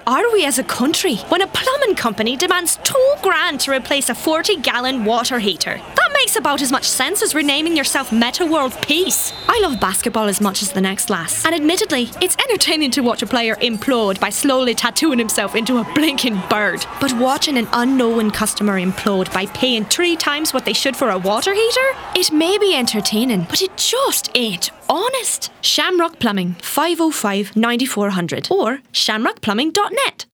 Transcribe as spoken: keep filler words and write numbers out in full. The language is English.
are we as a country when a plumbing company demands two grand to replace a forty gallon water heater? That makes about as much sense as renaming yourself Meta World Peace. I love basketball as much as the next lass, and admittedly, it's entertaining to watch a player implode by slowly tattooing himself into a blinking bird. But watching an unknown customer implode by paying three times what they should for a water heater? It may be entertaining, but it just ain't honest. Shamrock Plumbing, five oh five, nine four hundred or shamrock plumbing dot net.